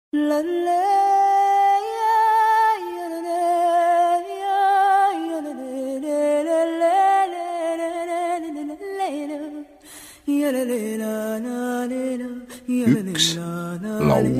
Üks laul.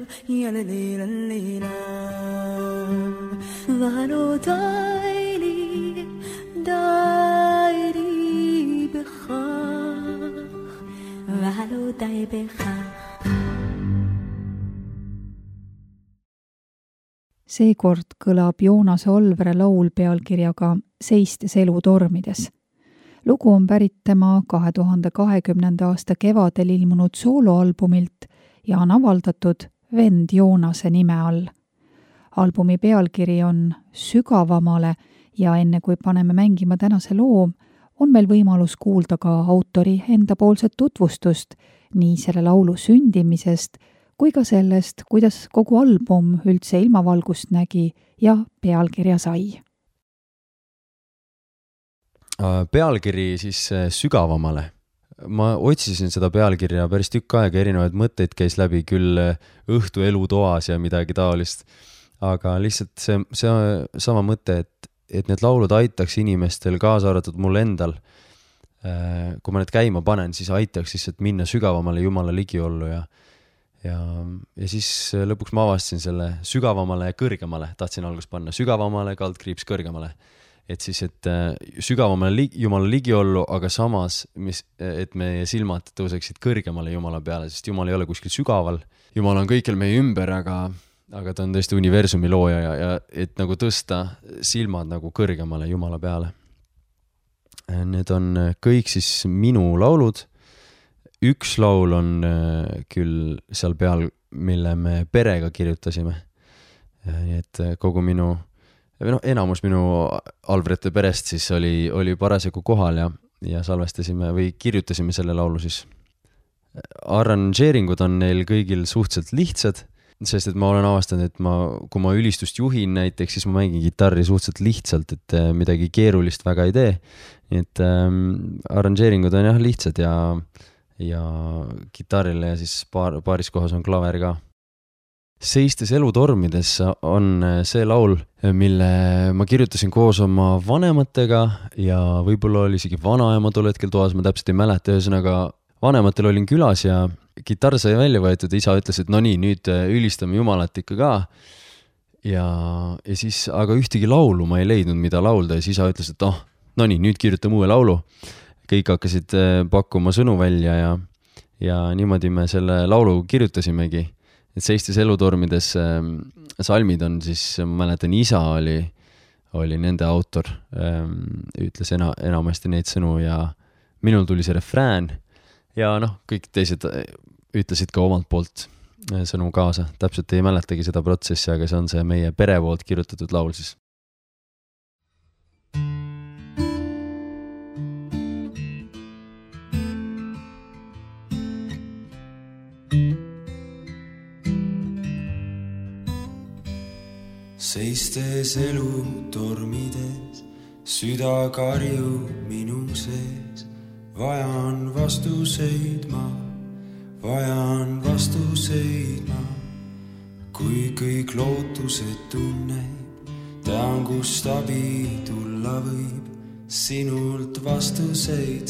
Seekord kõlab Joonas Olvre laul pealkirjaga Seistes elutormides. Lugu on pärit tema 2020. aasta kevadel ilmunud sooloalbumilt ja on avaldatud Vend Joonase nime all. Albumi pealkiri on Sügavamale ja enne kui paneme mängima tänase loo, on meil võimalus kuulda ka autori endapoolset tutvustust nii selle laulu sündimisest kui ka sellest, kuidas kogu album üldse ilmavalgust nägi ja pealkirja sai. Pealkiri siis Sügavamale. Ma otsisin seda pealkirja päris tükk aega, erinevaid mõtteid käis läbi küll õhtu elutoas ja midagi taolist, aga lihtsalt see sama mõte, et need laulud aitaks inimestel, kaasa arvatud mul endal. Kui ma need käima panen, siis aitaks lihtsalt minna sügavamale Jumala ligiollu ja siis lõpuks ma avastasin selle sügavamale ja kõrgemale, tahtsin algust panna sügavamale, kaldkriips kõrgemale. Et siis, et sügavamale Jumala ligiollu, aga samas, et meie silmad tõuseksid kõrgemale Jumala peale, sest Jumal ei ole kuskil sügaval. Jumal on kõikjal meie ümber, aga ta on tõesti universumi looja ja et nagu tõsta silmad nagu kõrgemale Jumala peale. Need on kõik siis minu laulud. Üks laul on küll seal peal, mille me perega kirjutasime. Nii et kogu enamus minu Alvrete perest siis oli parasjagu kohal ja salvestasime või kirjutasime selle laulu siis. Arranžeeringud on neil kõigil suhteliselt lihtsad, sest et ma olen avastanud, et kui ma ülistust juhin näiteks, siis ma mängin kitarri suhteliselt lihtsalt, et midagi keerulist väga ei tee. Nii et arranžeeringud on jah lihtsad ja kitarrile ja siis paaris kohas on klaver ka. Seistes elutormides on see laul, mille ma kirjutasin koos oma vanematega ja võib-olla oli isegi vanaema tol hetkel toas, ma täpselt ei mäleta, ühesõnaga vanematel olin külas ja kitarr sai välja võetud ja isa ütles, et no nii, nüüd ülistame Jumalat ikka ka. Ja siis, aga ühtegi laulu ma ei leidnud, mida laulda ja siis isa ütles, et no nii, nüüd kirjutame uue laulu. Kõik hakkasid pakkuma sõnu välja ja niimoodi me selle laulu kirjutasimegi. Et seistes elutormides salmid on siis, ma mäletan, isa oli nende autor, ütles enamasti neid sõnu ja minul tuli see refrään ja kõik teised ütlesid ka omalt poolt sõnu kaasa. Täpselt ei mäletagi seda protsessi, aga see on see meie pere poolt kirjutatud laul siis. Seistes elutormides, süda karjub minu sees. Vajan vastuseid ma, kui kõik lootused tunneb. Tean, kust abi tulla võib, sinult vastuseid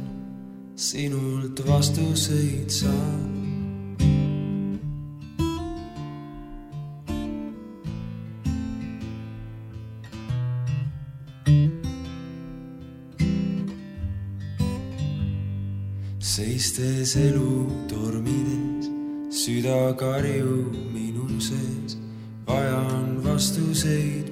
saan. Seistes elutormides, süda karjub minu sees. Vajan vastuseid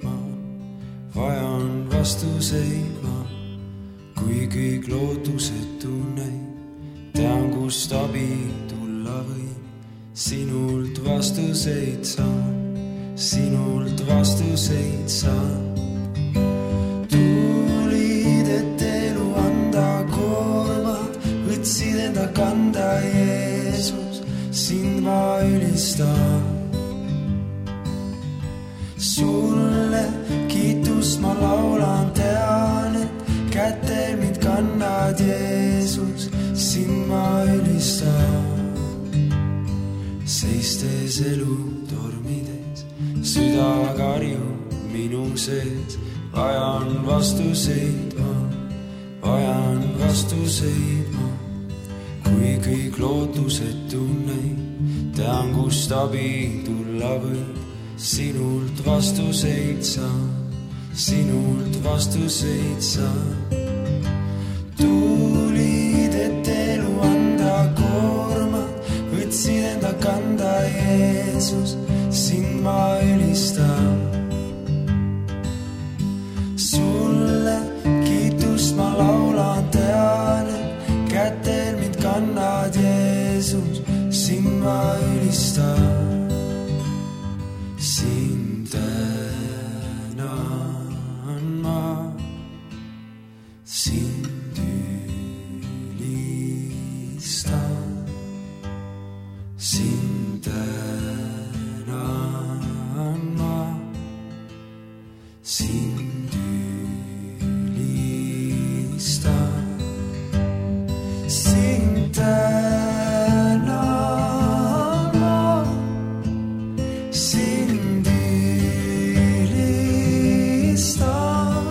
ma, kui kõik lootused tunneb. Tean, kust abi tulla võib, sinult vastuseid saan. Tulid, et elu anda koormad, võtsid enda kanda Jeesus, sind ma ülistan. Sulle kiitust ma laulan, tean, et kätel mind kannad Jeesus, sind ma ülistan. teistes elutormides. Süda karjub minu sees, vajan vastuseid ma, vajan vastuseid ma. Kui kõik lootused tunneid, tean, kust abi tulla võib. Sinult vastuseid saan, sinult vastuseid saan. Tuulid, et elu anda koormad, võtsid enda kanda Jeesus, sind ma ülistan. Sulle kiitust ma laulan, tean, et kätel mind kannad Jeesus, sind ma ülistan. Sind tänan ma, sind ülistan. Sind tänan ma, sind ülistan. Sind tänan ma, sind ülistan.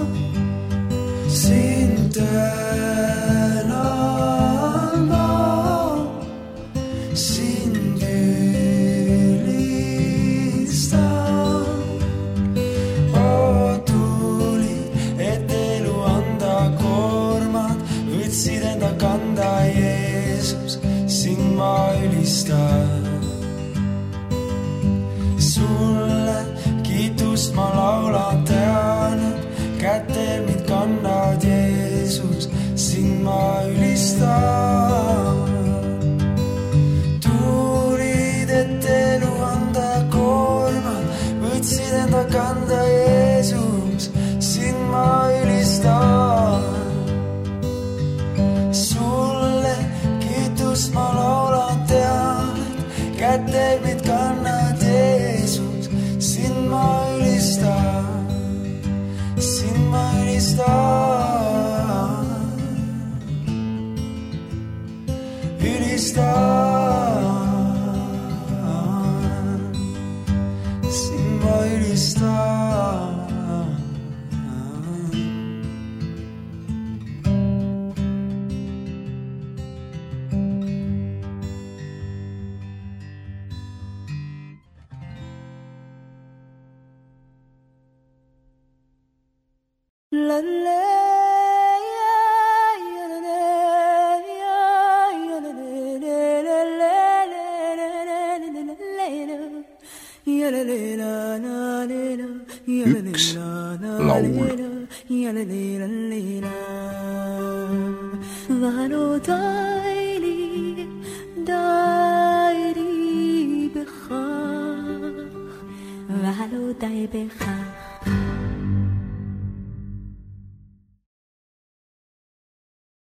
Sind tänan ma, sind ülistan. O tuli, et elu anda koormad, võtsid enda kanda Jeesus, sind ma ülistan. Sulle kiitust ma laulan, tean, et kätel mind kannad Jeesus, sind ma ülistan. Tuulid, et elu anda koormad, võtsid enda kanda Jeesus, sind ma ülistan. Sulle kiitust ma laulan, tean, et kätel mind kannad Jeesus, sind ma ülistan. Sind ma ülistan. Ülistan. Sind ma ülistan. La la üks laul. ולא די בכך